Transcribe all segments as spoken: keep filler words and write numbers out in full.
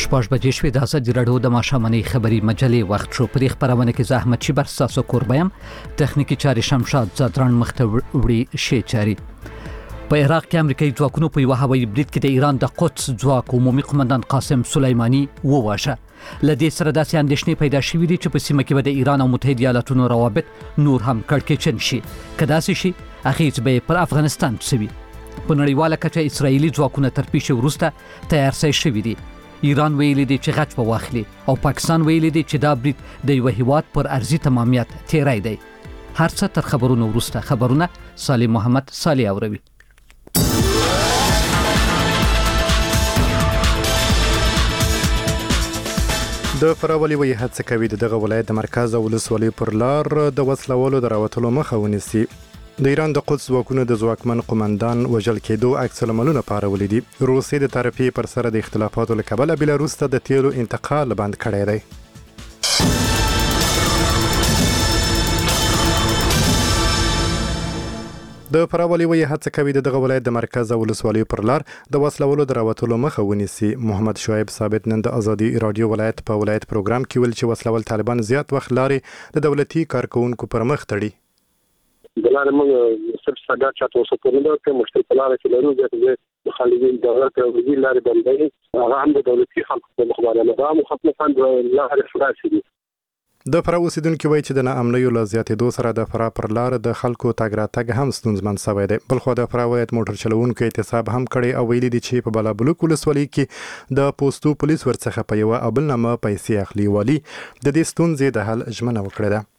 شپږ بجې شوې د ازادي راډیو د ماښامنۍ خبري مجلې وخت شو. په خبرونه کې زحمت چې بر تاسو کوربایم تخنیکی چاري شمشاد زادران مختوړي شي چاري. په عراق کې امریکایي ځواکونو په یو هوایي برید کې د ایران د قدس ځواک عمومي قومندان قاسم سلیمانی وواژه. لدې سره داسې اندېښنې پیدا شوې دي چې په سیمه کې د ایران او متحده ایالاتونو روابط نور هم کړکېچن شي. کداسې شي اخیز به پر افغانستان سوي. په نړیواله کچه اسرایلی ځواکونه تر پیښې وروسته تیار سي شوي دي. ایران ویلي دی چې غچ په واخلي او پاکستان ویلي دی چې دا برید د یو هیواد پر ارضي تمامیت تیرای دی. هر څه تر خبرونو وروسته خبرونه صالح محمد صالح اوروي. د فراولي وی هڅه کوي دغه ولایت د مرکز او ولسوالۍ پر لار د وسلوالو د راوتلو مخه ونیسي. د ایران د قدس ځواکونو د ځواکمن قومندان وژل کېدو عکس العملونه پارولې دي. روسیې د طرفي پر سره د اختلافاتو له کبله بیلاروس ته د تیلو انتقال بند کړی دی. د فراولي وی هڅه کوي دغه ولایت د مرکز او ولسوالۍ پر لار د وسلوالو د راوتلو مخه ونیسي. محمد شعیب ثابت نن د ازادي رادیو ولایت په ولایت پروګرام کې ویل چې وسلوال طالبان زیات وخت لارې د دولتي کارکونکو پر مخ تړي. بلاره موږ صرف ساده چاته وسو پرنده کې مشکل لاره کې لرو چې مخالفین دولت او وزیر لارې بندوي. هغه هم د دولتي خلکو په مخابره نه دا مخالفان لارې خلاص دي. د فرا اوسیدونکو وایي چې د ناامنیو له زیاتېدو سره د فرا پر لار د خلکو تګ راتګ هم ستونزمن شوی دی. بلخو د فرا ولایت موټر چلوونکو احتساب هم کړی او ویلي دي چې په بلابلوک ولسوالۍ کې د پوسټو پولیس ورڅخه په یو ابلنامه پیسې اخلي. والی د دې ستونزې د حل ژمنه وکړه ده.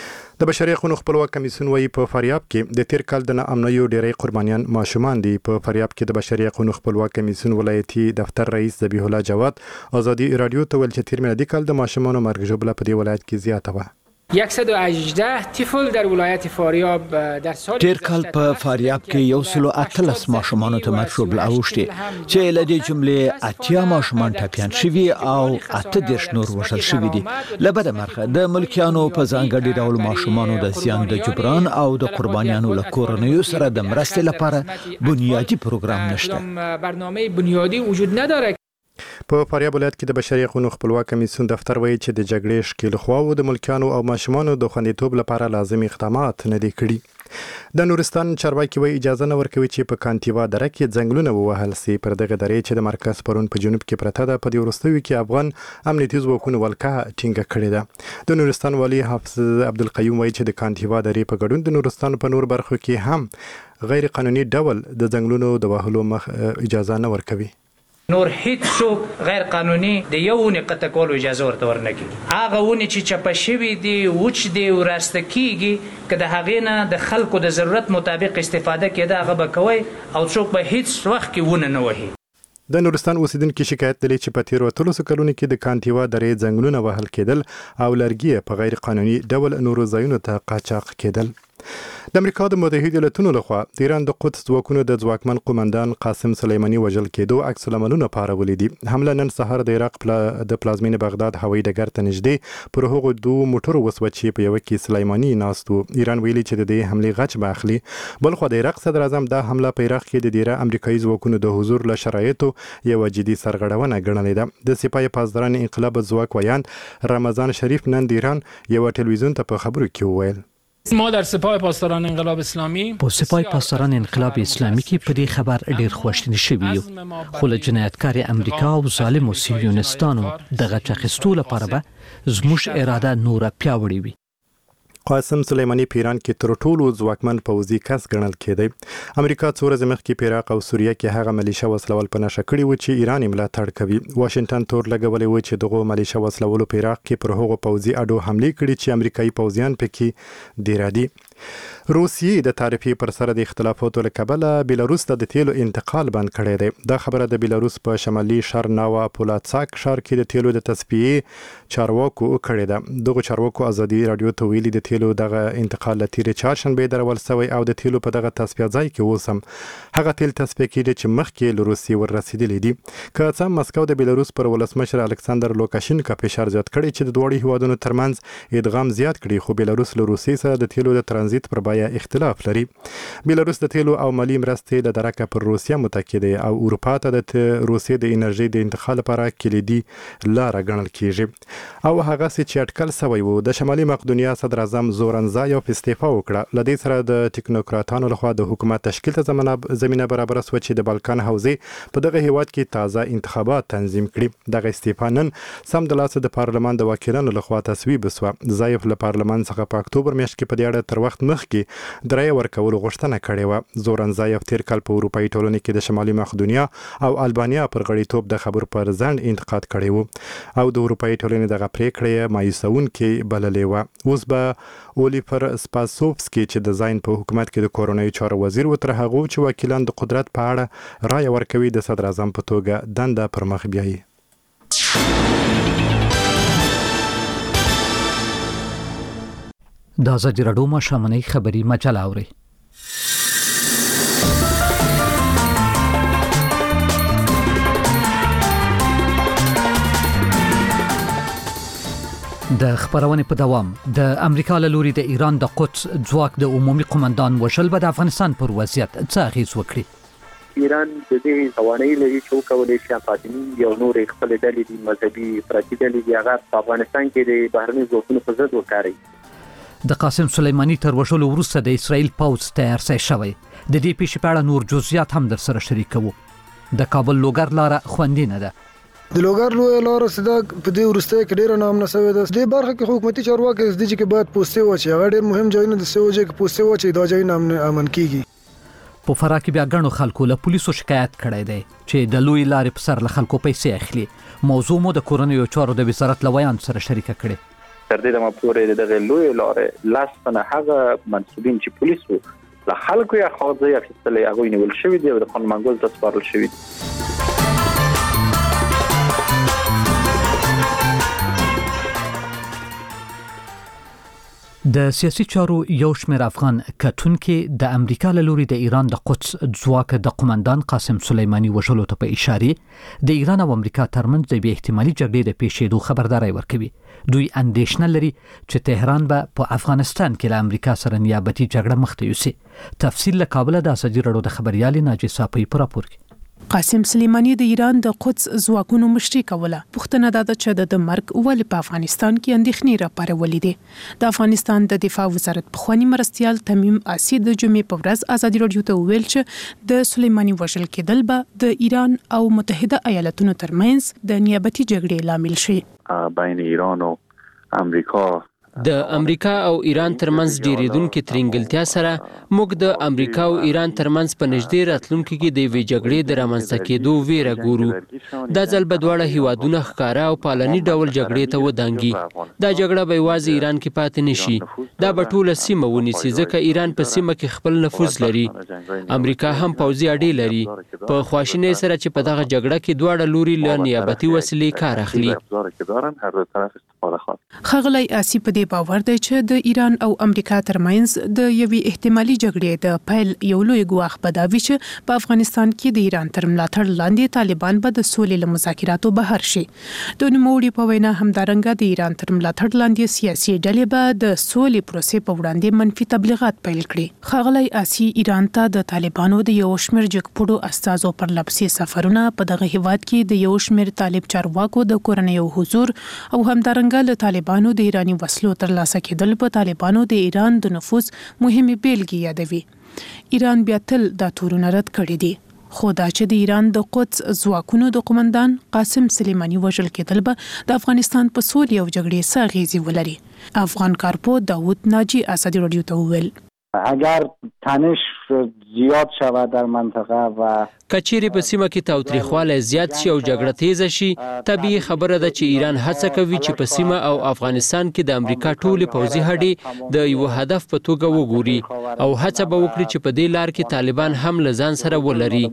د بشري حقوقو خپلواک کمیسیون وایي په فاریاب کې د تیر کال د ناامنیو ډېری قربانیان ماشومان دي. په فاریاب کې د بشري حقوقو خپلواک کمیسیون ولایتي دفتر رئیس ذبیح الله جواد ازادي رادیو ته ویل چې تیر میلادي کال د ماشومانو مرګ ژوبله په دې ولایت کې زیاته وه. صد و هجده طفل در ولایت فاریاب در سال تیر کال په فاریاب کې یو سل و اتلس ماشومانو ته مرګ ژوبله اوښتې چې له دې جملې اتیا ماشومان ټپیان شوي او اته دېرش نور وژل شوي دي. له بده مرغه د ملکیانو په ځانګړي ډول ماشومانو د زیان د جبران او د قربانیانو له کورنیو سره د مرستې لپاره بنیادي پروګرام نشته. برنامه بنیادی وجود نداره. په فاریاب ولایت کې د بشري حقوقو خپلواک کمیسیون دفتر وایي چې د جګړې شکیل خواو د ملکیانو او ماشومانو د خوندیتوب لپاره لازمي اقدامات نه دي کړي. د نورستان چارواکي وایي اجازه نه ورکوي چې په کانتیوا دره کې ځنګلونه ووهل سي. پر دغه درې چې د مرکز پرون په جنوب کې پرته ده په دې وروستیو کې افغان امنیتي ځواکونو ولکه ټینګه کړې ده. د نورستان والي حافظ عبدالقیوم وایي چې د کانتیوا درې په ګډون د نورستان په نور برخو کې هم غیر قانوني ډول د ځنګلونو د وهلو مخ اجازه نه ورکوي. نور هیڅ څوک غیر قانوني د یو ونې قطع کولو اجازه ورته ورنکړي. هغه ونې چې چپه شوي دي وچ دي وراسته کیږي که د هغې نه د خلکو د ضرورت مطابق استفاده کېده هغه به کوئ او څوک به هیڅ وخت کې ونه نه وهي. د نورستان اوسیدونکو شکایت لري چې په تیرو اتلسو کلونو کې د کانتیوا درې ځنګلونه وهل کېدل او لرګي په غیر قانوني ډول نورو ځایونو ته قاچاق کېدل. د امریکا د متحده ایالاتونو لخوا د ایران د قدس ځواکونو د ځواکمن قومندان قاسم سلیمانی وژل کېدو عکس العملونه پارولې دي. حمله نن سهار د عراق د پلازمینې بغداد هوایي ډګر ته نږدې پر هغو دوه موټرو وسوه چې په یوه کې سلیمانی ناست و. ایران ویلي چې د دې حملې غچ به اخلي. بلخو د عراق صدر اعظم دا حمله په عراق کې د ډیره امریکایي ځواکونو د حضور له شرایطو یوه جدي سرغړونه ګڼلې ده. د سپاه پاسداران انقلاب ځواک ویاند رمضان شریف نن د ایران یوه ټلویزیون ته په خبرو کې وویل ما در سپاه پاسداران انقلاب اسلامی په سپاه پاسداران انقلاب اسلامی کې په دې خبر ډیر خوشحالي شوی یو. خو له جنایتکار امریکا او ظالم صهیونستانو د غچ اخیستو لپاره به زموږ اراده نور پیاوړې وي. قاسم سلیمانی په ایران کې تر ټولو ځواکمن پوځي کس ګڼل کېدی. امریکا څو ورځې مخکې په عراق او سوریه کې هغه ملیشه وسلول په نښه کړي و چې ایران یې ملاتړ کوي. واشنګټن تور لګولی و چې دغه ملیشه وسلولو په عراق کې پر هغو پوځي اډو حملې کړي چې امریکایي پوځیان پکې دیره دي. روسیې د تعرفې پر سره د اختلافاتو له کبله بیلاروس ته د تیلو انتقال بند کړی دی. دا خبره د بیلاروس په شمالي شارناوا پولاتساک ښار کې د تیلو د تصفیې چارواکو کړې ده. دغه چارواکو ازادي رادیو ته ویلي د تیلو دغه انتقال له تیرې چهارشنبې درول شوی او د تیلو په دغه تصفیه ځای کې اوس هم هغه تیل تصفیه کېږي چې مخکې له روسیې ور رسېدلي دي. که څه هم مسکو د بیلاروس پر ولسمشر الکساندر لوکاشینکا فشار زیات کړی چې د دواړو هیوادونو ترمنځ ادغام زیات کړي، خو بیلاروس له روسیې سره د تیلو د ترانزیت ترانزیت پر بیه اختلاف لري. بیلاروس د تیلو او مالی مرستې له درکه پر روسیه متکی دی او اروپا ته د روسیې د انرژي د انتقال لپاره کلیدي لار ګڼل کیږي او هغه چې اټکل سوی وو. د شمالي مقدونیا صدر اعظم زورنزایوف استعفا وکړه. لدې سره د ټیکنوکراتانو لخوا د حکومت تشکیل ته زمینه برابر شوه چې د بالکان حوزې په دغه هیواد کې تازه انتخابات تنظیم کړي. دغه استعفا نن سم د لاسه د پارلمان د وکیلانو لخوا تصویب شوه. زایف له پارلمان څخه په اکتوبر میاشت کې په دې اړه تر وخت مخکې د رایې ورکولو غوښتنه کړې وه. زورنزایف تیر کال په اروپایي ټولنې کې د شمالي مقدونیا او البانیا پر غړیتوب د خبرو پر ځنډ انتقاد کړی وو او د اروپایي ټولنې دغه پریکړه مایوسونکې بللې وه. اوس به اولیفر سپاسوفسکي چې د زاین په حکومت کې د کورونایي چارو وزیر و تر هغه چې وکیلان د قدرت په اړه رایه ورکوي د صدر اعظم په توګه دنده پر مخ بیایي. د ازادي راډیو ماښامنۍ خبري مجله اورئ. د خبرونې په دوام د امریکا له لوري د ایران د قدس ځواک د عمومي قومندان وشل به د افغانستان پر وضعیت څه اغیز وکړي. ایران د دې توانایي لري چې وکولای شي فاطمي یو نور خپل ډلې دي مذهبي افراطي ډلې دي هغه په افغانستان کې د بهرني ځواکونو په ضد وکاري. د قاسم سلیمانی تر وشلو وروسته د اسرائیل پوځ تیار شوی. د دې پیښې په اړه نور جزئیات هم در سره شریکوو. د کابل لوګر لاره خوندي نه ده. د لوګر لوی لار سده په دې ورسته کې ډیر نام نسوي ده. د برخه کې حکومتي چارواکي د دې کې باید پوسټ وچی هغه ډیر مهم ځایونه د سوجي کې پوسټ وچی دا ځای نام امن کیږي. په فراه کې بیا غنو خلکو له پولیسو شکایت کړی دی چې د لوی لارې په سر له خلکو پیسې اخلي. موضوع مو د کورنیو چارو د وزارت لویان سره شریکه کړې. تر دې د مپورې دغه لوی لارې لاس نه هغه منسوبین چې پولیسو له خلکو یا خاصه اخیستلې هغه نیول شوی دی او د قانون منګول ته سپارل شوی دی. د سیاسي چارو یو شمېر افغان کتونکي د امریکا له لوري د ایران د قدس ځواک د قومندان قاسم سلیمانی وژلو ته په اشاره د ایران او امریکا ترمنځ د بې احتمالي جګړې د پیښېدو خبرداري ورکوي. دوی اندېښنه لري چې تهران به په افغانستان کې له امریکا سره نیابتي جګړه مخ ته یوسي. تفصیل له کابل د ازادي راډیو د خبريالې ناجي صافي پر راپور کې. قاسم سلیمانی د ایران د قدس ځواکونو مشري کوله. پښتنه دا ده چې د مرګ ولې په افغانستان کې اندېښنې راپارولې دي. د افغانستان د دفاع وزارت پخوانی مرستيال تمیم آسی د جمعې په ورځ ازادي راډیو ته ویل چې د سلیمانی وژل کېدل به د ایران او متحده ایالاتونو ترمنځ د نیابتي جګړې لامل شي. بین ایران او امریکا د امریکا او ایران ترمنځ ډیریدونکو ترنګلتیا سره موږ د امریکا او ایران ترمنځ په نږدې راتلونکو کې د وی جګړې د رامنځته کېدو ویره ګورو. دا ځل به دواړه هیوادونه ښکارا او پالني ډول جګړې ته ودانګي. دا جګړه به یوازې ایران کې پاتې نشي. دا به ټوله سیمه ونیسي ځکه ایران په سیمه کې خپل نفوذ لري. امریکا هم پوځي اډې لري. په خواشینۍ سره چې په دغه جګړه کې دواړه لوري له نیابتي وسلې کار اخلي. خغلی آسی په دې باور دی چې د ایران او امریکا ترمنځ د یوې احتمالي جګړې د پیل یو لوی ګواښ به دا وي چې په افغانستان کې د ایران تر ملاتړ لاندې طالبان به د سولې له مذاکراتو بهر شي. د نوموړي په وینا همدارنګه د ایران تر ملاتړ لاندې سیاسي ډلې به د سولې پروسې په وړاندې منفي تبلیغات پیل کړي. خغلی آسی ایران ته د طالبانو د یو شمېر جګپوړو استازو پر لپسي سفرونه په دغه هیواد کې د یو شمېر طالب چارواکو د کورنیو حضور او همدارنګه له طالبانو د ایرانی وسلو ترلاسه کېدل په طالبانو د ایران د نفوذ مهمه بیلګې یادوي. ایران بیا تل دا تورونه رد کړي دي. خو دا چې د ایران د قدس ځواکونو د قومندان قاسم سلیمانی وژل کېدل به د افغانستان په سولې او جګړې څه اغیزې ولري. افغان کارپو داوود ناجی ازادي راډیو ته وویل اگر تنش زیاد شود در منطقه و کچيري په سیمه کې تاوتریخواله زیات شي او جګړه تیز شي، طبيعي خبره ده چې ایران هڅه کوي چې په سیمه او افغانستان کې د امریکا ټولې پوځي هډې د یو هدف په توګه وګوري او هڅه به وکړي چې په دې لار کې طالبان هم لزان سره ولري.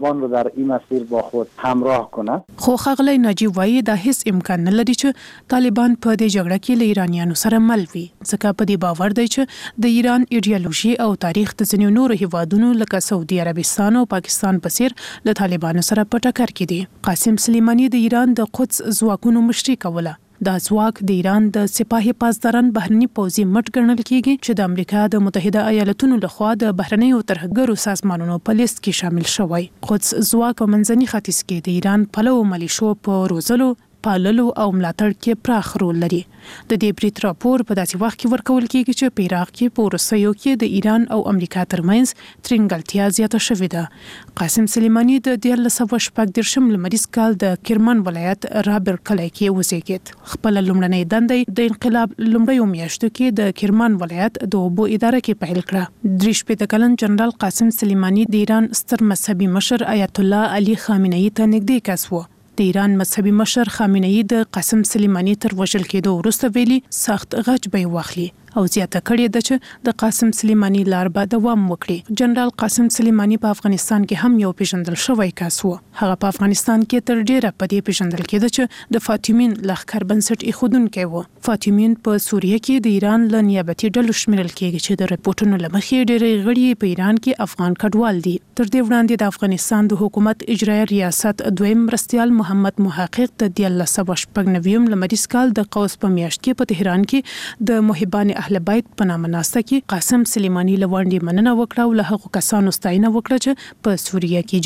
خو ښاغلی ناجی وایي دا هیڅ امکان نه لري چې طالبان په دې جګړه کې له ایرانیانو سره مل وي، ځکه په دې باور دی چې د ایران ایډیالوژي او تاریخ د ځینو نورو هیوادونو لکه سعودي عربستان او پاکستان په څیر له طالبانو سره په ټکر کې دي. قاسم سلیمانی د ایران د قدس ځواکونو مشري کوله. دا ځواک د ایران د سپاه پاسداران بهرني پوځي مټ ګڼل کیږي چې د امریکا د متحده ایالاتونو لخوا د بهرنیو ترهګرو سازمانونو په لیست کې شامل شوی. قدس ځواک په منځني ختیځ کې د ایران پلو ملیشو په روزلو پاللو او ملاتړ کې پراخ رول لري. د دې بریټ راپور په داسې وخت کې ورکول کیږي چې په عراق کې په روسیو کې د ایران او امریکا ترمنځ ترنګلتیا زیاته شوې ده. قاسم سلیمانی د دیارلس سوه شپږ دېرشم لمریز کال د کرمان ولایت رابر کلی کې اوسېږي. خپل لومړنۍ دندې د انقلاب لومړیو میاشتو کې د کرمان ولایت د اوبو اداره کې پیل کړه. درې شپېته کلن جنرال قاسم سلیمانی د ایران ستر مذهبي مشر آیت الله علي خامنه‌ای ته نږدې کس و. د ایران مذهبي مشر خامنه‌ای د قاسم سلیمانی تر وژل کېدو وروسته ویلي سخت غچ به واخلي او زیاته کړې ده چې د قاسم سلیمانی لار به دوام وکړي. جنرال قاسم سلیمانی په افغانستان کې هم یو پیژندل شوی کس و. هغه په افغانستان کې تر ډیره په دې پیژندل کېده چې د فاطمین لښکر بنسټ ایښودونکی و. فاطمین په سوریه کې د ایران له نیابتي ډلو شمیرل کېږي چې د رپورټونو له مخې ډېرې غړي په ایران کې افغان کډوال دي. تر دې وړاندې د افغانستان د حکومت اجرایي ریاست دویم مرستیال محمد محقق د دیارلس سوه شپږ نوي لمریز کال د قوس په میاشت کې په تهران کې د محبان اهل بیت په نامه ناسته کې قاسم سلیمانی له وړاندې مننه وکړه او له هغو کسانو ستاینه وکړه چې په سوریه کې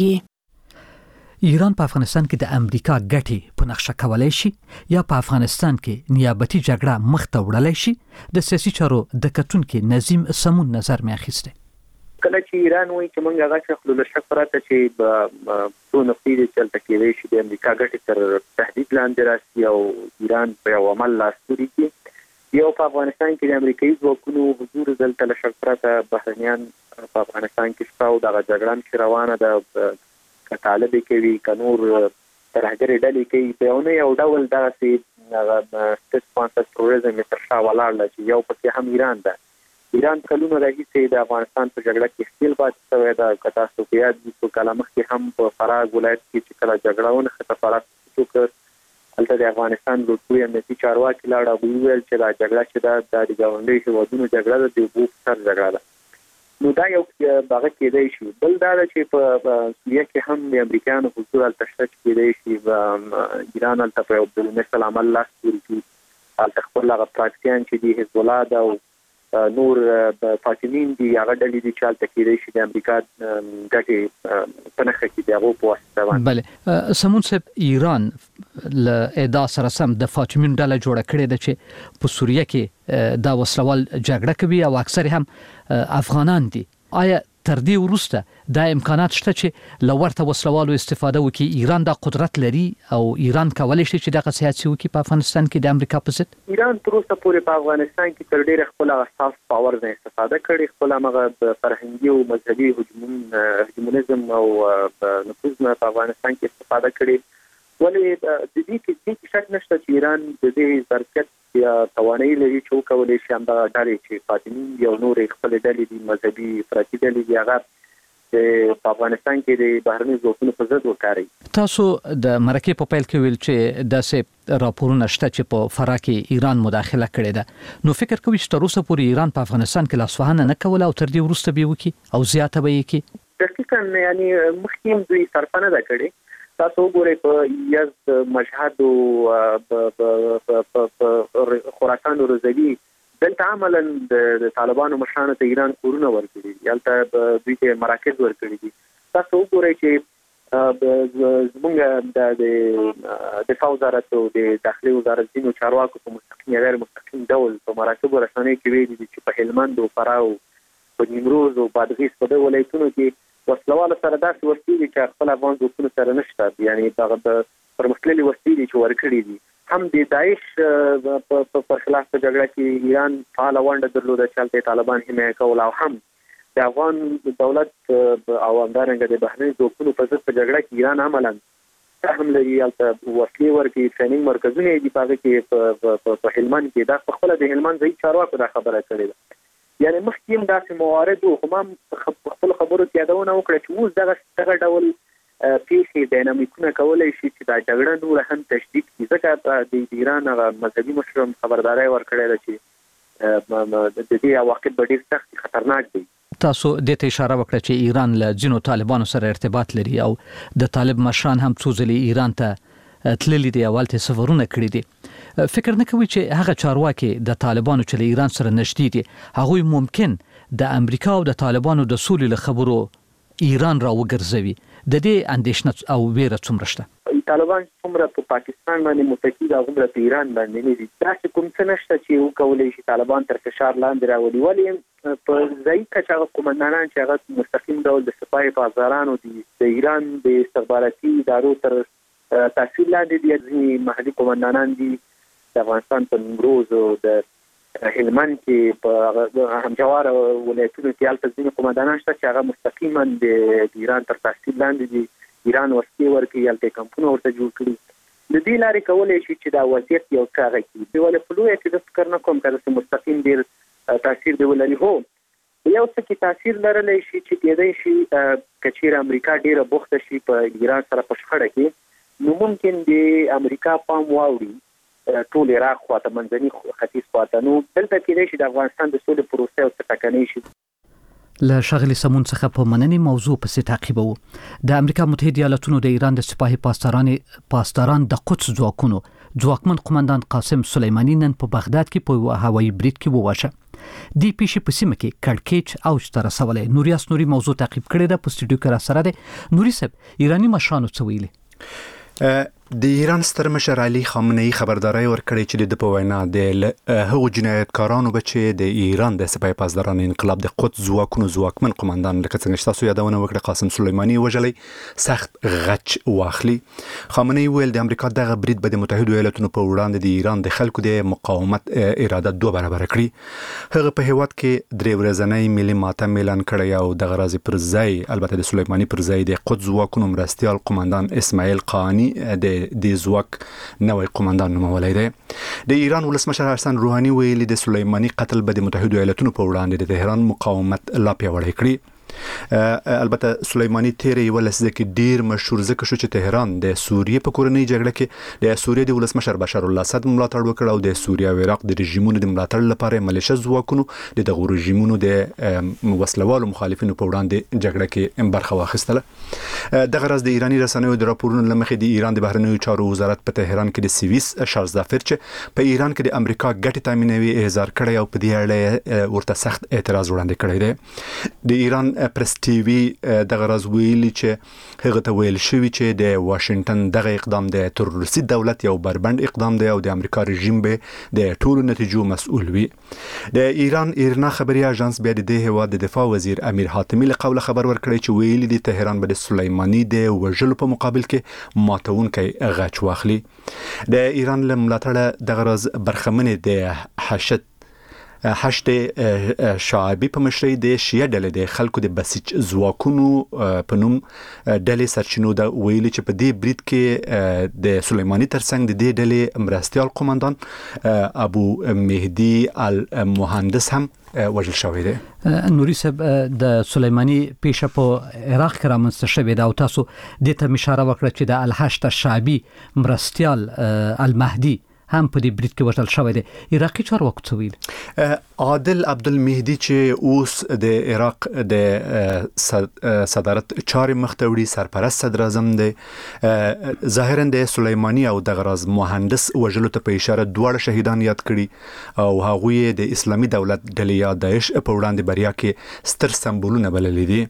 جنګيږي. ایران په افغانستان کې د امریکا ګټې په نقشه کولای شي یا په افغانستان کې نیابتي جګړه مخ ته وړلای شي. د سیاسي چارو د کتونکو نظیم سمون نظر مې اخیسته. کله چې ایران وایي چې موږ هغه څه خپل شک پراته چې په څو نقطې دي چې تل کېدای شي د امریکا ګټې تر تهدید لاندې راشي او ایران په یو عمل لاس پورې کړي. یو په افغانستان کې د امریکایي ځواکونو حضور دلته له شک پرته بهرنیان په افغانستان کې شته او دغه جګړه چې روانه ده که طالب کوي که نور ترهګرې ډلې کوي په یو نه یو ډول دغسې هغه سټیټ سپانسر تروریزم یې تر شا ولاړ ده چې یو پکې هم ایران ده. ایران کلونه راهیسې د افغانستان په جګړه کې ښکیل پاتې شوی ده. که تاسو په یاد وي څو کاله مخکې هم په فراه ولایت کې چې کله جګړه ونښته فراه څوک هلته د افغانستان لوټوي امنیتي چارواکي لاړ او وویل چې دا جګړه چې ده دا د ګاونډیو هېوادونو جګړه ده د اوبو په سر جګړه ده. نو دا یو هغه کېدی شي. بل دا ده چې په سوریه کې هم د امریکایانو حضور هلته شته چې کېدی شي ایران هلته په یو بلمثل عمل لاس پورې کړي. هلته خپل هغه پراکتیان چې دي حزب الله ده او نور فاطمین دي هغه ډلې دي چې هلته کېدی شي د امریکا ګټې په نښه کړي د هغو په واسطه باندې. بله سمون صاحب ایران له ادعا سره سم د فاطمین ډله جوړه کړې ده چې په سوریه کې دا وسلوال جګړه کوي او اکثر هم افغانان دي. آیا تر دې وروسته دا امکانات شته چې له ورته وسلوالو استفاده وکړي؟ ایران دا قدرت لري او ایران کولی شي چې دغه سیاسي وکړي په افغانستان کې د امریکا په ضد؟ ایران تر اوسه پورې په افغانستان کې تر ډېره خپل هغه سافت پاور نه استفاده کړې. خپل هغه فرهنګي او مذهبي هجمونیزم او نفوذ نه په افغانستان کې استفاده کړې. ولې د دې کې شک نشته چې ایران د دې ظرفیت یا توانایي لري چې وکولی شي همدغه ډلې چې فاطمین یو نورې خپلې ډلې دي مذهبي افراطي ډلې دي هغه په افغانستان کې د بهرني ځواکونو په ضد وکاروي. تاسو د مرکې په پیل کې ویل چې داسې راپورونه شته چې په فراه کې ایران مداخله کړې ده. نو فکر کوئ چې تر اوسه پورې ایران په افغانستان کې لاسوهنه نه کوله او تر دې وروسته به یې وکړي او زیاته به یې کړي؟ دقیقاً یعنی مخکې هم دوی صرفه نه ده کړې. تاسو وګورئ په یزد مشهد او خراسان او رضوي دلته عملاً د طالبانو مشرانو ته ایران کورونه ورکړي دي. هلته دوی ته مراکز ورکړي دي. تاسو وګورئ چې زموږ د دفاع وزارت او د داخلي وزارت ځینو چارواکو په مستقیم یا غیر مستقیم ډول په مراکزو رسنیو کې ویلي دي چې په هلمند او فراه او په نیمروز او بادغیس په دې ولایتونو کې وسلوال سره داسې وسلې دي چې خپل افغان ځواکونو سره نشته. یعنی دغه پرمختللي وسلې دي چې ورکړي دي. هم د داعش په خلاف په جګړه کې ایران فعاله ونډه درلوده چې هلته طالبان حمایه کول او هم د افغان دولت او همدارنګه د بهرني ځواکونو په ضد په جګړه کې ایران عملاً هم لري. هلته وسلې ورکړي، ټریننګ مرکزونه دي په هغه کې په هلمند کې. دا په خپله د هلمند ځایي چارواکو دا خبره کړې ده. یعنی مخکې هم داسې موارد وو خو ما په خپلو خبرو کې یادونه وکړه چې اوس دغه دغه ډول پیښې ډاینامیکونه کولی شي چې دا جګړه نوره هم تشدید کړي. ځکه د ایران هغه مذهبي مشر هم خبرداری ورکړی ده چې د دې عواقب به ډېر سخت خطرناک دي. تاسو دې ته اشاره وکړه چې ایران له ځینو طالبانو سره ارتباط لري او د طالب مشران هم څو ځلې ایران ته تللي دي او هلته سفرونه کړي دي. فکر نه کوي چې هغه چارواکي د طالبانو چې له ایران سره نږدې دي هغه ممکن د امریکا او د طالبانو د سولې له خبرو ایران را وګرځوي؟ د دې اندېښنه او ویره څومره شته؟ طالبان څومره په پاکستان باندې متکی دا غوړه په ایران باندې نه دي. دا چې کوم څه نشته چې وکولای شي طالبان تر فشار لاندې راولي. ولې په ځای کې چې قومندانان چې هغه مستقیم ډول د سپاه پاسدارانو دي د ایران د استخباراتي ادارو تر تاثیر لاندې دي، چې محلي قومندانان دي د افغانستان په نیمروز او د هلمند کې په همجوار ولایتونو کې البته ځینې قومندانان شته چې هغه مستقیما د ایران تر تاثیر لاندې دي. ایران ورسته ورکي یالته کمپونه ورته جوړ کړي. د دې لارې کولای شي چې دا وضعیت یو کار کوي. ولې په لوی کې د فکر نه کوم چې مستقیم ډیر تاثیر دی ولري. هو یو څه کې تاثیر لرلی شي چې کېدای شي کچیر امریکا ډیره بوخته شي په ایران سره په شخړه کې، نو ممکن د امریکا پام واوړي ټول عراق خواته منځني ختیځ خواته. نو دلته کېدای شي د افغانستان د سولې پروسه او ټکنۍ شي. له شغلي سمون څخه په مننې موضوع پسې تعقیبو. د امریکا متحده ایالاتونو د ایران د سپاهي پاسداران پاسداران د قدس ځواکونو ځواکمن قومندان قاسم سلیمانی نن په بغداد کې په هوایي برید کې وواژه. دی پیښې په سیمه کې کړکېچ اوج ته رسولې. نوریاس نوري موضوع تعقیب کړې ده، په سټوډیو کې را سره ده. نوري صاحب، ایرانی مشرانو څه ویلي؟ د ایران ستر مشر علي خامنه‌ای خبرداري ورکړې چې د په وینا د هغو جنایتکارانو به چې د ایران د سپاه پاسداران انقلاب د قدس ځواکونو ځواکمن قومندان لکه څنګه چې تاسو یادونه وکړه قاسم سلیمانی وژلی سخت غچ واخلي. خامنه‌ای ویل د امریکا دغه برید به د متحده ایالاتونو په وړاندې د ایران د خلکو د مقاومت اراده دوه برابر کړي. هغه په هیواد کې درې ورځنی ملي ماتم اعلان کړی او د غرض پر ځای البته د سلیمانی پر ځای د قدس ځواکونو مرستيال قومندان اسماعیل قانی د د ځواک نوې قومندان نومولای دی. د ایران ولسمشر حسن روحاني ویلي د سلیمانی قتل به د متحده ایالاتونو په وړاندې د تهران مقاومت لا پیاوړی کړي. البته سلیمانی تیرې یو لسیزه کې ډیر مشهور ځکه شو چې تهران د سوریې په کورنۍ جګړه کې د سوریې د ولسمشر بشار الله اسد ملاتړ وکړ او د سوریې او عراق د رژیمونو د ملاتړ لپاره ملیشه ځواکونو د دغه رژیمونو د وسلوالو مخالفینو په وړاندې جګړه کې برخه واخیستله. دغه راز د ایرانی رسنیو د راپورونو لمخې د ایران د بهرنیو چارو وزارت په تهران کې د سویس شارلز زافر چې په ایران کې د امریکا ګټې تامینوي احضار کړی او په دې اړه ورته سخت اعتراض وړاندې کړی دی. د ایران پرس ټي وي دغه راز ویلي چې هغه ته ویل شوی چې د واشنگټن دغه اقدام د تروریستي دولت یو بربند اقدام دی او د امریکا رژیم به د ټولو نتیجو مسؤل وي. د ایران ایرنا خبري اژانس بیا د دې هیواد د دفاع وزیر امیر حاتمی له قوله خبر ورکړی چې ویلي د تهران به د سلیمانی د وژلو په مقابل کې ماتونکي غچ واخلي. د ایران له ملاتړه دغه راز برخمنې د حشد حشد شعبي په مشرۍ د شیعه ډلې د خلکو د بسیج ځواکونو په نوم ډلې سرچینو د ویلي چې په دې برید کې د سلیمانی ترڅنګ د دې ډلې مرستيال قومندان ابو مهدي المهندس هم وژل شوی دی. نوري صاحب، د سلیمانی پیښه په عراق کې رامنځته شوې ده او تاسو دې ته اشاره وکړه چې د الحشد شعبي مرستيال المهدي هم په دې برید کې وژل شوی دی. عراقي چارواکو څه ویل؟ عادل عبدالمهدي چې اوس د عراق د صدارت چارې مخته وړي سرپرست صدر اعظم دی، ظاهرا د سلیمانی او د غراز مهندس وژلو ته په اشاره دواړه شهیدان یاد کړي او هغوی د اسلامي دولت ډلې یا داعش په وړاندې بریا کې ستر سمبولونه بللي دي.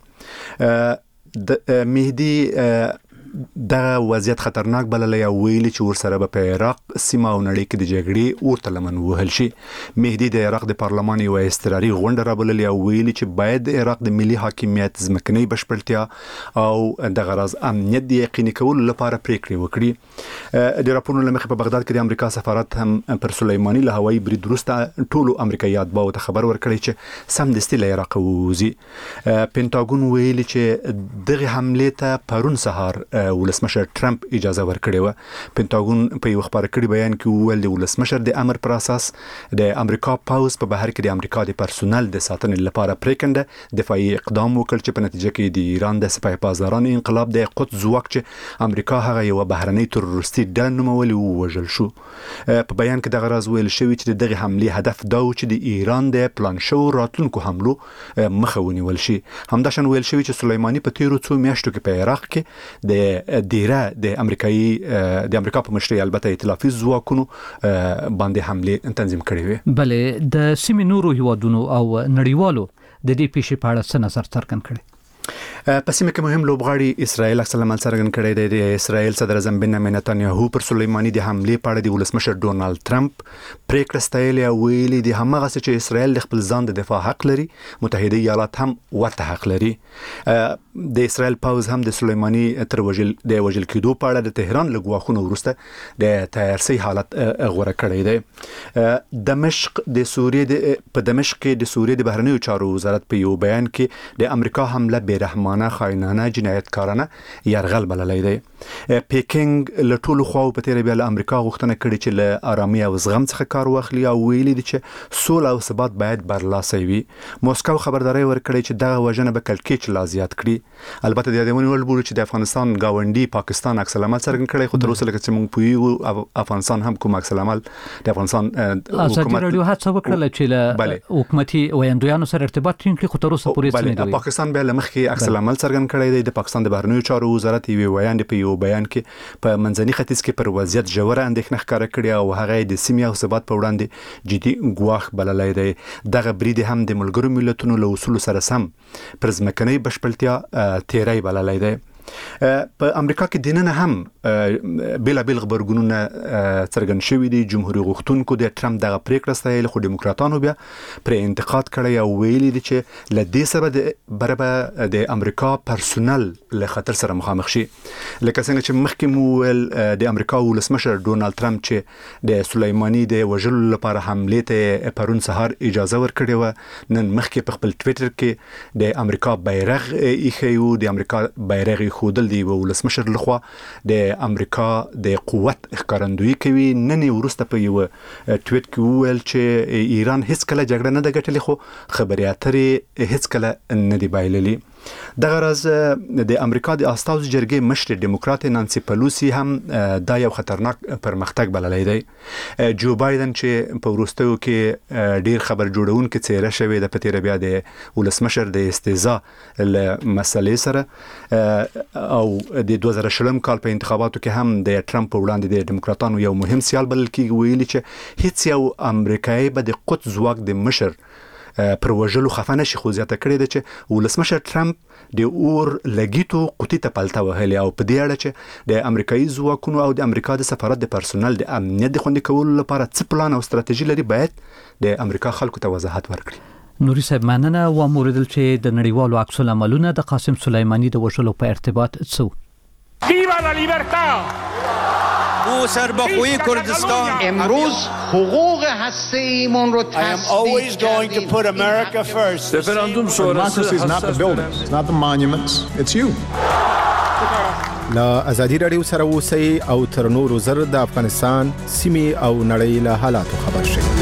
د مهدي دغه وضعیت خطرناک بللی او ویلي چې ورسره به په عراق سیمه او نړۍ کې د جګړې ورته لمن وهل شي. مهدي د عراق د پارلمان یو اضطراري غونډه رابللې او ویلي چې باید د عراق د ملي حاکمیت ځمکنۍ بشپړتیا او د غرض امنیت د یقیني کولو لپاره پریکړې وکړي. د راپورونو له مخې په بغداد کې د امریکا سفارت هم پر سلیمانی له هوایي برید وروسته ټولو امریکایي اتباعو ته خبر ورکړی چې سمدستي له عراق ووځي. پینټاګون ویلي چې دغه حملې ته پرون سهار ولسمشر ټرمپ اجازه ورکړې و. پینټاګون په یو خبر کړي بیان کې ویل د ولسمشر د امر پر اساس د امریکا پاوز په بهر کې د امریکا د پرسونل د ساتنې لپاره پریکنده دفاعي اقدام وکړ چې په نتیجه کې د ایران د سپاه پاسداران انقلاب د قدس ځواک چې امریکا هغه یو بهرنۍ تروریستي ډله نومولي ووژل شو. په بیان کې دغه راز ویل شوی چې دغه حملې هدف دا و چې د ایران د پلان شو راتلونکو حملو مخه ونیول شي. همداشان ویل شوی چې سلیمانی په تیرو څو میاشتو کې په عراق کې د د ډیره د امریکایي د امریکا په مشرۍ البته ائتلافي ځواکونو باندې حمله تنظیم کړې وي. بلې د سیمې نورو هیوادونو او نړیوالو د دې پیښې په اړه څه نظر څرګند کړي؟ په سیمه کې مهم لوبغاړي اسرائیل عکس العمل څرګند کړی دی. د اسرائیل صدر اعظم بنیامین نتنیاهو پر سلیمانی د حمله په اړه د ولسمشر ډونالد ټرمپ پریکړه ستایلې او ویلي دی همغه چې اسرائیل د خپل ځان د دفاع حق لري، متحده ایالات هم ورته حق لري. د اسرائیل پاوز هم د سلیمانی تر وجل د وجل کېدو په اړه د تهران له غواخونو وروسته د تیارسي حالت غوړه کړی دی. دمشق د سوریې د په دمشق کې د سوریې د بهرنیو چارو وزارت په یو بیان کې د امریکا حمله بیرحمانه خاینانه جنایتکارانه يرغل بللی دی. پیکینګ له ټولو خواو په تیر بیا له امریکا غوښتنه کړې چې له آرامي او زغم څخه کار واخلي او ویلي دي چې سوله او ثبات باید برلاسه وي. موسکو خبرداري ورکړې چې دغه وژنه به کلکېچ لا زیات کړي. البته د یادونه ول بوله چې د افغانستان گاونډي پاکستان عکس العمل څرګند کړی، خو تر اوسه لکه چې موږ پوهیږو افغانستان هم کوم عکس العمل د افغانستان حکومت رادیو هڅه وکړه چې له حکومتي ویاندویانو سره ارتباط ټینګ کړي، خو تر اوسه پورې څه نه دی. پاکستان بیا لمخکې عکس العمل څرګند کړی دی. د پاکستان د بهرنیو چارو وزارت یو بیان په یو بیان کې په منځني ختیځ کې پر وضعیت ژوره اندېښنه ښکاره کړې او هغه د سیمې او ثبات په وړاندې جدي ګواښ بللی دی. دغه برید هم د ملګرو ملتونو له اصولو سره سم پر ځمکنۍ بشپړتیا تیری بللی دی. په امریکا کې دننه هم بلا بیل خبرګونونه څرګند شوي دي. جمهوریت غوښتونکو د ټرمپ دغه پریکړه ستایلې، خو دیموکراتانو بیا پر انتقاد کړی او ویلي دي چې له دې سره د برابر د امریکا پرسونل له خطر سره مخامخ شي. لکه څنګه چې مخکې مو ویل د امریکا ولسمشر ډونالد ټرمپ چې د سلیمانی د وژلو لپاره حمله ته پرون سهار اجازه ورکړې و، نن مخکې په خپل ټویټر کې د امریکا بیرغ ایښی و. د امریکا بیرغ خودل دی ولسمشر لخوا د امریکا د قوت ښکارندویي کوي. نن ورسته په یو ټویټ کې وویل چې ایران هیڅ کله جګړه نه ده ګټلې، خو خبري اترې هیڅ کله نه دی بایللي. دغه راز د امریکا د استازو جرګې مشر ډیموکرات نانسی پلوسی هم دا یو خطرناک پرمختګ بللی دی. جو بایدن چې په وروستیو کې ډیر خبر جوړونکي څیره شوی د پتیره بیا د ولسمشر د استهزاء له مسلې سره او د دوه زره شلم کال په انتخاباتو کې هم د ټرمپ په وړاندې د دیموکراتانو یو مهم سیال بلل کېږي، ویلي چې هیڅ یو امریکایي به د قدس ځواک د مشر پر وژلو خفه نشي، خو زیاته کړې ده چې ولسمشر ټرمپ د اور لګیتو قوتي ته پلته وهلي او په دې اړه چې د امریکایي ځواکونو او د امریکا د سفارت د پرسونل د امنیت د خوندي کولو لپاره څه پلان او ستراتیژي لري باید د امریکا خلکو ته وضاحت ورکړي. نوري صاحب مننه. و موردل چې د نړیوالو عکس العملونه د قاسم سلیمانی د وژلو په ارتباط څه ویوا لا لیبرتا او سربخوی کردستان امروز حقوق هسته‌ایمون رو تصدیق کردیم. رفراندوم شورای is not the buildings, it's not the monuments, it's you. لا ازادي رادیو سره اوسئ او تر نورو زر د افغانستان سیمې او نړۍ له حالاتو خبر شئ.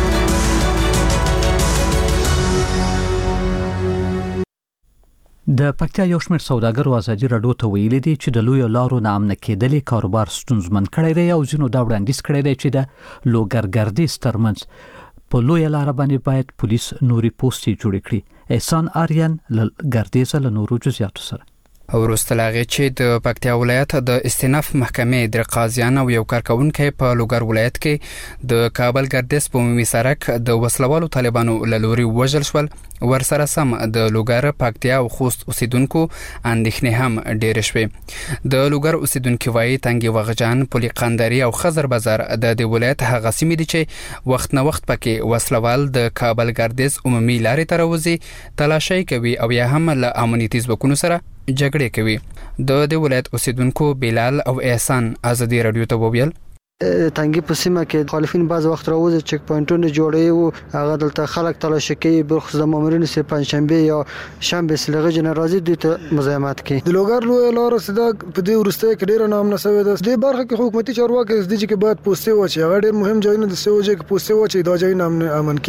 د پکتیا یو شمېر سوداګرو ازادي راډیو ته ویلي دي چې د لوی لارو نامنه کېدلې کاروبار ستونزمن کړی دی او ځینو دا وړاندیز کړی دی چې د لوګرګردي ترمنځ په لوی لار باندې باید پولیس نوري پوسټي جوړ کړي. احسان آریان له ګردیزه له نورو جزئیاتو سره وروستلاغه چې د پکتیا ولایت د استیناف محکمې د قاضیان او یو کارکونکو په لوګر ولایت کې د کابل ګردیز په عمومي سړک د وسلوالو طالبانو له لوري وژل شول. ورسره سم د لوګر پکتیا او خوست اوسیدونکو اندېښنې هم ډېر شوې. د لوګر اوسیدونکو وایي تنګي وغجان، پولي قندري او خزر بازار د دې ولایت هغه سیمې دي چې وخت نه وخت پکې وسلوال د کابل ګردیز عمومي لارې ته راوځي، تلاشي کوي او یا هم له امنیتي ځواکونو سره جګړې کوي. د دې ولایت اوسیدونکو بلال او احسان ازادي رادیو ته وویل تنګي په سیمه کې مخالفین بعض وخت راوځي، چک پوینټونه جوړوي او هغه دلته خلک تلاشي کوي، برخص د مامورینو سي پنځشنبه یا شنبه سلغه جنرازي دوی ته مزاحمت کوي. د لوګر لوی لار سده په دې ورسته کې ډیر نام نسوي ده. د برخه کې حکومتي چارواکي د دې کې بعد پوسټي وچی هغه ډیر مهم ځایونه د سوجي کې پوسټي وچی دا ځای نام امن کیږي.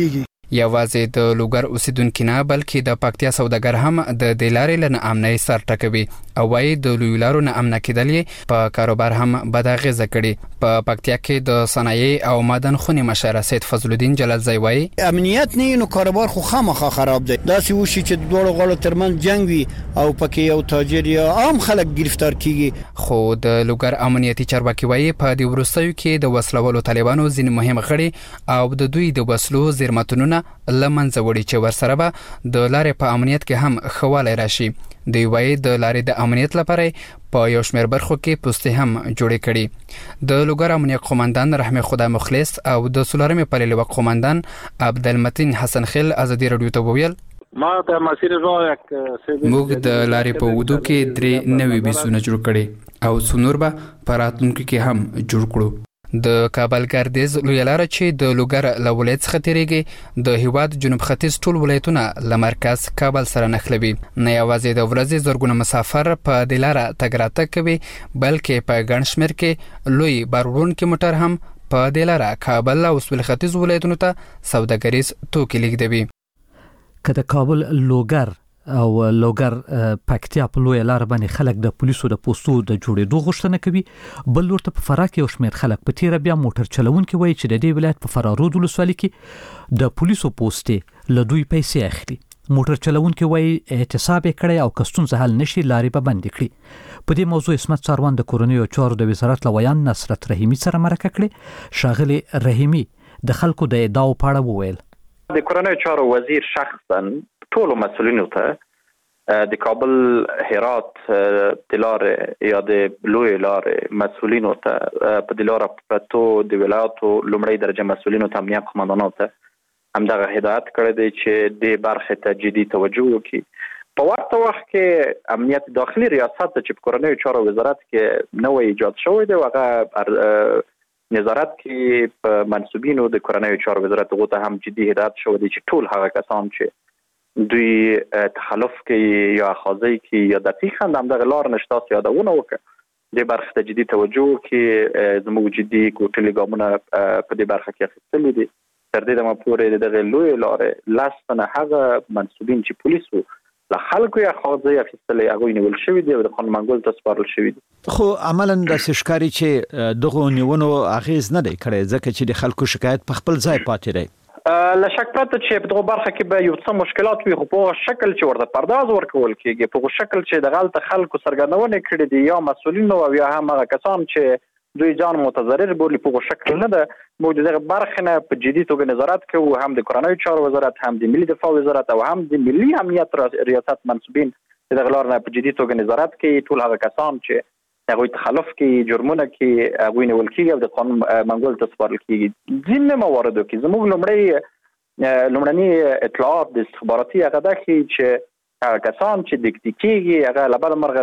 یوازې د لوګر اوسیدونکو نه بلکې د پکتیا سوداګر هم د دلارې لنه امنۍ سر ټکوي او وايي د لویلارو نه امن کېدل په کاروبار هم بد اغیزه کړي. په پکتیا کې د صنایع او معدن خونې مشر سید فضل الدین جلالزی وايي امنیت نه نو کاروبار خو خامخا خراب دی. دا سی وشي چې د دوه غړو ترمن جنگ وي او پکې یو تاجر یا عام خلک گرفتار کیږي. خو د لوګر امنیتي چارواکي وايي په دې وروستیو کې د وسلوالو طالبانو ځینې مهم غړي او د دوی د وسلو زیرمتونونه لمنځه وړي چې ورسره به د لارې په امنیت کې هم خواله راشي. دوی وايي د لارې د امنیت لپاره په یو شمېر برخو کې پوستې هم جوړې کړي. د لوګر امنیت قومندان رحمت خدا مخلص او د سولارمې پلي لواء قومندان عبدالمتین حسن خل ازادي رادیو ته وویل ما ته مسیر راک موږ د لارې په ودو کې درې نوې بیسونه جوړ کړي او څنور به په راتلونکي کې هم جوړ کړو. د کابل ګردیز لویه لاره چې د لوګر له ولایت څخه تیریږي د هیواد جنوب ختیځ ټول ولایتونه له مرکز کابل سره نښلوي. نه یوازې د ورځې زرګونه مسافر په دې لاره تګ راتګ کوي بلکې په ګڼ شمېر کې لوی بار وړونکي موټر هم په دې لاره کابل او سویل ختیځ ولایتونو ته سوداګریز توکي لیږدوي. که د کابل لوګر او لوګر پکتیا په لوی لار باندې خلک د پولیسو د پوسټو د جوړېدو غوښتنه کوي، بل ورته په فرا کې یو شمېر خلک په تیره بیا موټر چلونکي وایي چې د دې ولایت په فرارود ولسوالۍ کې د پولیسو پوسټې له دوی پیسې اخلي. موټر چلونکي وایي احتساب یې کړی او که ستونزه حل نشي لارې به بندې کړي. په دې موضوع عصمت څاروان د کورنیو چارو د وزارت له ویان نصرت رحیمي سره مرکه کړې. ښاغلي رحیمي د خلکو د ادعاو په اړه وویل د کورنیو چارو وزیر شخصا ټولو مسؤلینو ته د کابل هرات د لارې یا د لوی لارې مسؤلینو ته په د لارې پرتو د ولایاتو لومړی درجه مسؤلینو ته امنیت قومندانانو ته همدغه هدایت کړی دی چې د برخې ته جدي توجه وکړي. په ورته وخت کې امنیت داخلي ریاست چې په کورنیو چارو وزارت کې نوې ایجاد شوی دی هغه نظارت کې په منصوبینو د کورنیو چارو وزارت غوته هم جدي هدایت شوی دی چې ټول هغه کسان چې دوی تخلف کې یا خاضي کې یا دقیقاً همدغه لار نشته یادونه وکړي د برخه ته جدي توجه کې زموږ جدي کوټلي ګامونه په دې برخه کې اخیستل دي. تر دې دمه پورې دغه لوی لارې لاستنه هغه منصوبین چې پولیسو له خلکو یا خاضي اخیستل هغه نیول شوی دی او د قانون منګول ته سپارل شوی دی. خو عملاً د شکاري چې دغه نیونو اغیز نه دی کړی ځکه چې د خلکو شکایت په خپل ځای پاتې دی. له شک پرته چې په دغه برخه کې به یو څه مشکلات وي خو په شکل چې ورته پرداز ورکول کېږي په شکل چې د غلط خلکو سرګردونه کړي دي یا مسؤلین او یا هم هغه کسان چې دوی ځان متضرر بولي په شکل نه ده. موږ دغه برخه نه په جدي توګه نظارت کوو هم د کورنیو چارو وزارت هم د ملي دفاع وزارت او هم د ملي امنیت ریاست منصوبین دغه لار نه په جدي توګه نظارت کوي. ټول هغه کسان چې هغه تخلف کې جرمونه کې هغه نیول کېږي او د قانون منګول ته سپارل کېږي. ځینې مواردو کې زموږ لومړی لومړني اطلاعات د استخباراتي هغه ده چې هغه کسان چې د کېږي هغه لبل مرغه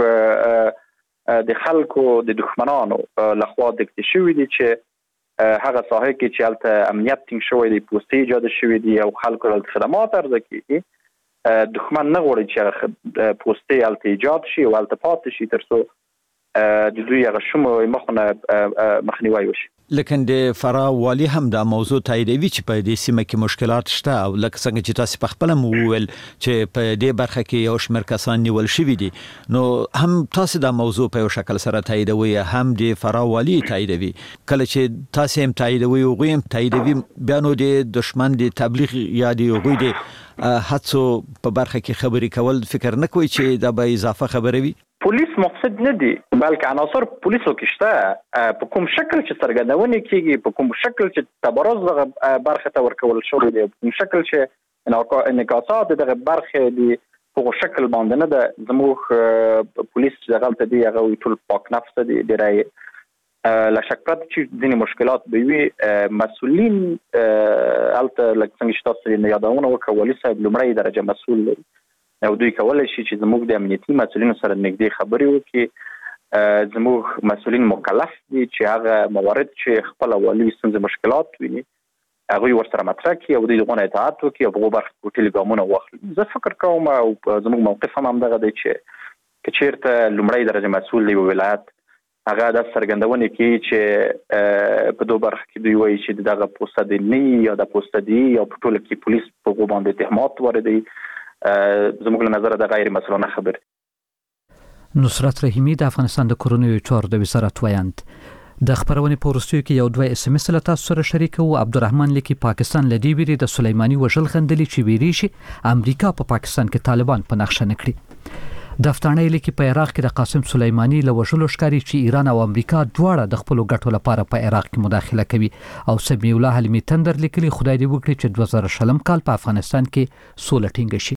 زموږ د خلکو د دښمنانو لخوا د کېږي شوی دي چې هغه ساحه کې چې البته امنیت ټینګ شوی دی پوسټي ایجاد شوی دی او خلکو له خدمات ارزه کېږي دښمن نه غواړي چې پوسټي البته ایجاد شي او البته پاتې شي ترڅو د دوی هغه شوم مخنه مخنیوي وشي. لکه د فرا والی هم دا موضوع تاییدوي چې په دې سیمه کې مشکلات شته او لکه څنګه چې تاسو په خپل موویل چې په دې برخه کې یو شمېر کسان نیول شوي دي نو هم تاسو دا موضوع په یو شکل سره تاییدوي هم د فرا والی تاییدوي. کله چې تاسو هم تاییدوي او غویم تاییدوي بیا نو د دشمن د تبلیغ یا د غوی د هڅو په برخه کې خبري کول فکر نه کوي چې دا به اضافه خبره وي. پولیس مقصد نه دي بلکې عناصر پولیسو کې شته په کوم شکل چې سرګردونه کیږي په کوم شکل چې تبرز دغه برخه ته ورکول شوی دی په کوم شکل چې انعکاسات دغه برخه دی په شکل باندې نه ده. زموږ پولیس دغه دی هغه ټول پاک نفس دي درای لا شک پرته چې ځینې مشکلات به وي مسؤلین البته لکه څنګه چې تاسو یې یادونه وکړه ولي صاحب لومړی درجه مسؤل دی او دوی کولای شي چې زموږ د امنیتي مسؤلینو سره نږدې خبرې وکړي. زموږ مسؤلین مکلف دي چې هغه موارد چې خپل والی ستونزې مشکلات ویني هغه ورسره مطرح کړي او دوی دغه اطاعت وکړي او په برخه کې ټلیګامونه واخلي. زه فکر کوم او زموږ موقف هم همدغه دی چې کچیرته لومړی درجه مسؤل دی ولایت هغه د څرګندونې کې چې په دوه برخه کې دوی وایي چې دغه پوسټدنی یا د پوسټدی یا په ټول کې پولیس په باندې اتهامات واردوي. زموږ له نظره د غیر مسؤلانه خبر. نصرت رحیمی د افغانستان د کورونو چارو د وزارت ویاند د خبرونې په وروستیو کې یو دوه اس ام اس له تاسو سره شریک وو. عبدالرحمن لیکي پاکستان لدی ویری د سلیمانی وژل غندلي چې ویری شي امریکا په پا پاکستان کې طالبان په نقشه نکړي. د افغانۍ لیکي په عراق کې د قاسم سلیمانی له وژلو ښکاری چې ایران او امریکا دواړه د خپل ګټو لپاره په عراق کې مداخله کوي. او سمیع الله حلمی تندر لیکلي خدای دې وکړي چې دوه زره شلم کال په افغانستان کې سوله ټینګه شي.